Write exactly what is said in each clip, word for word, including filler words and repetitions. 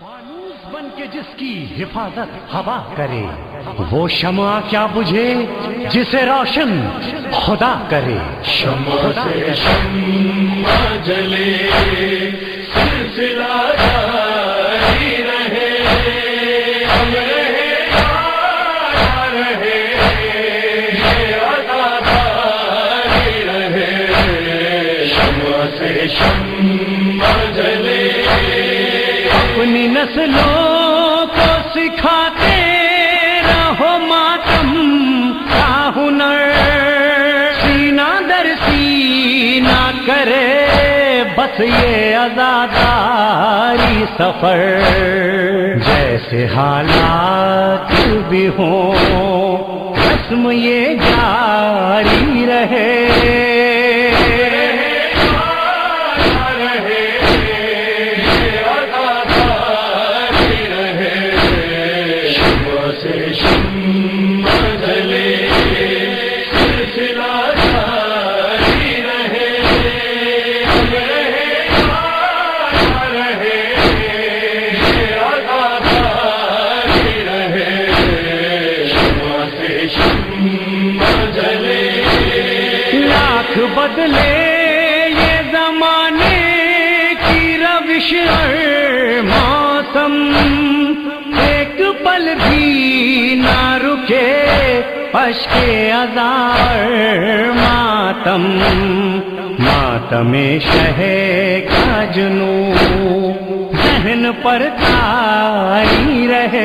فانوس بن کے جس کی حفاظت ہوا کرے، وہ شمع کیا بجھے جسے روشن خدا کرے۔ شمع سے شمع جلے، سلسلہ جاری رہے، ہم رہے یا رہے، یہ عزاداری رہے۔ شمع سے شمع جلے، اپنی نسلوں کو سکھاتے رہو ماتم کا ہنر، سینہ در سینہ کرے بس یہ عزاداری سفر۔ جیسے حالات بھی ہوں رسم یہ جاری رہے، بدلے یہ زمانے کی روش اور موسم، ایک پل بھی نہ رکے اشک عزا ماتم۔ ماتم شہ کا جنوں ذہن پر طاری رہے،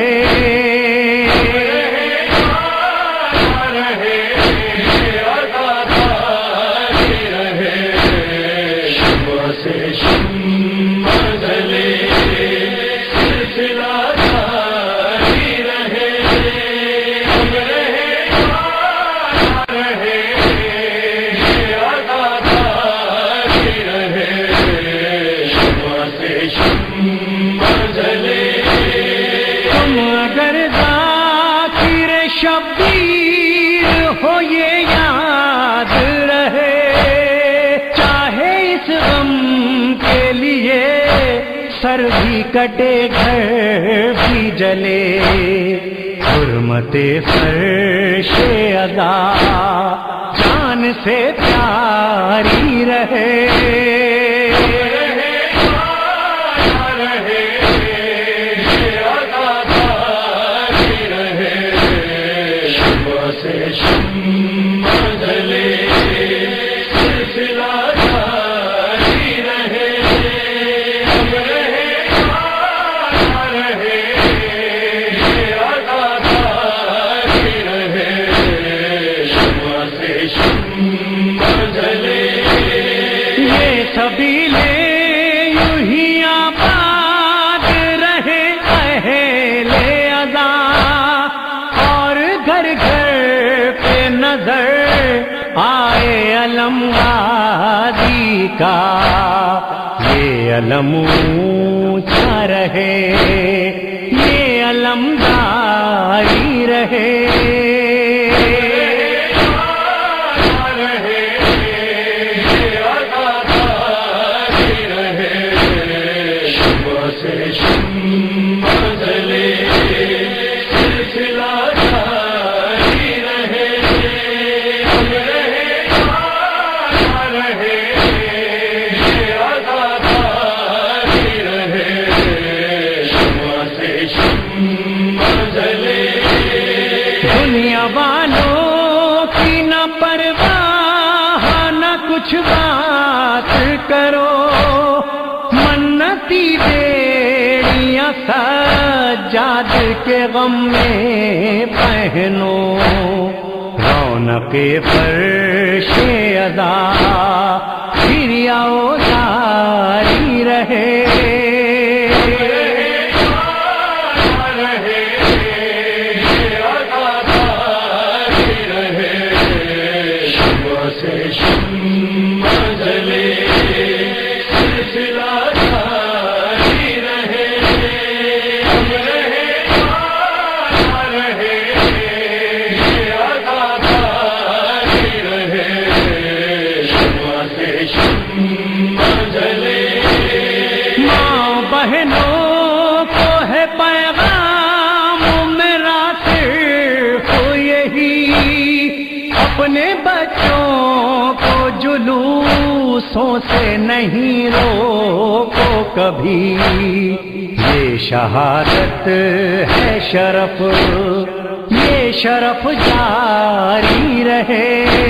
شبیر ہو یہ یاد رہے، چاہے اس غم کے لیے سر بھی کٹے گھر بھی جلے، حرمت فرش ادا جان سے پیاری رہے۔ سبیلے یوں ہی آباد رہے اہل عزا، اور گھر گھر پہ نظر آئے علم غازی کا، یہ علم اونچا رہے، یہ علم جاری رہے۔ دنیا والوں کی نہ پرواہ نہ کچھ بات کرو، منتی بیڑیاں سجاد کے غم میں پہنو، رونق فرش ادا پھر آؤ جاری رہے۔ شمع جلے से नहीं रोको कभी, ये शहादत है शरफ, ये शरफ जारी रहे।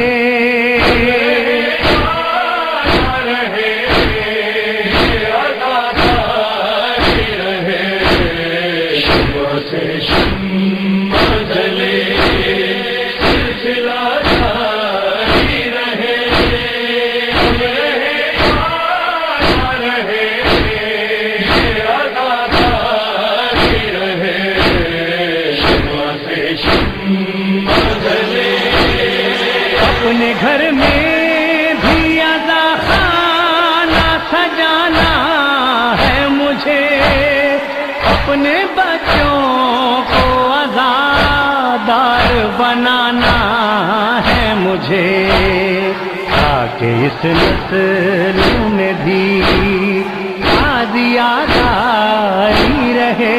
अपने घर में भी अज़ा खाना सजाना है मुझे, अपने बच्चों को आज़ादार बनाना है मुझे, ताकि इस नस्ल में भी आज़ादी रहे।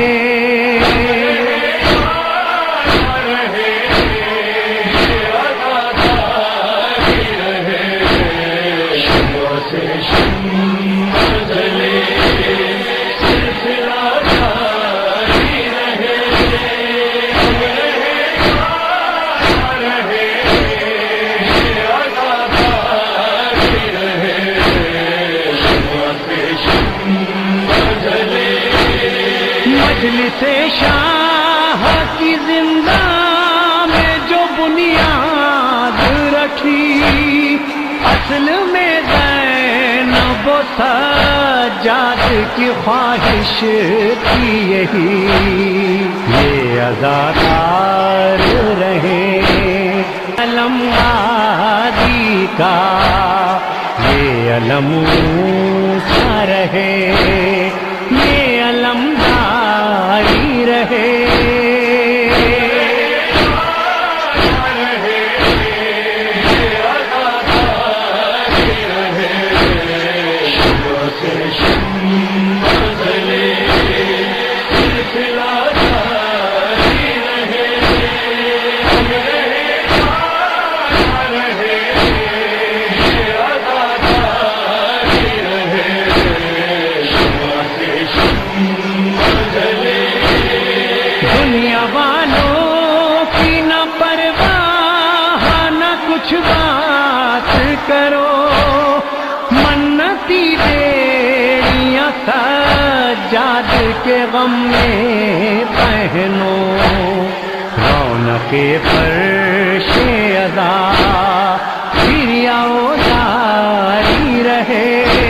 मजलिसे शाह की जिंदा में जो बुनियाद रखी, असल में ज़ैनब व सज्जाद की ख्वाहिश थी यही, ये अज़ादार रहे अलम आदि का, ये अलम ऊंचा रहे, ये अलम जारी रहे। दुनिया वालों की न परवाह न कुछ बात करो, मन्नती बेड़ियां सज्जाद के गम में पहनो, रौनके फर्शे अज़ा फिर आओ जारी रहे।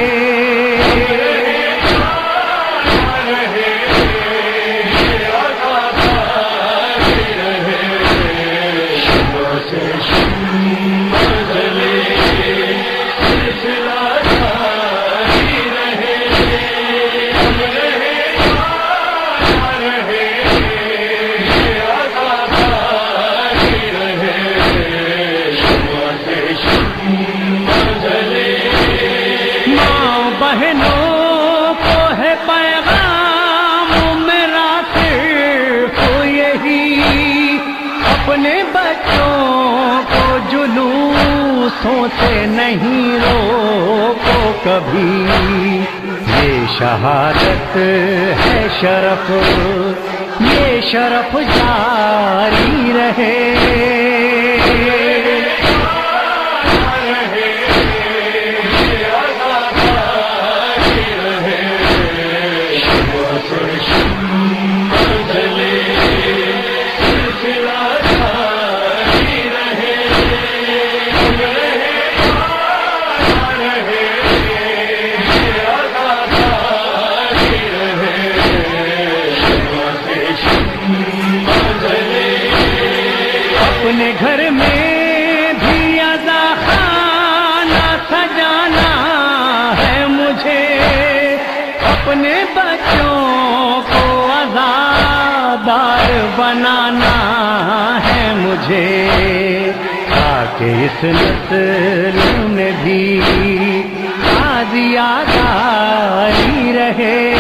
बहनों को है पैगाम मेरा सिर्फ यही, अपने बच्चों को जुलूसों से नहीं रोको कभी, ये शहादत है शरफ, ये शरफ जारी रहे। अपने घर में भी अज़ा खाना सजाना है मुझे, अपने बच्चों को आज़ादार बनाना है मुझे, ताकि इस नस्ल में भी आज़ादी रहे।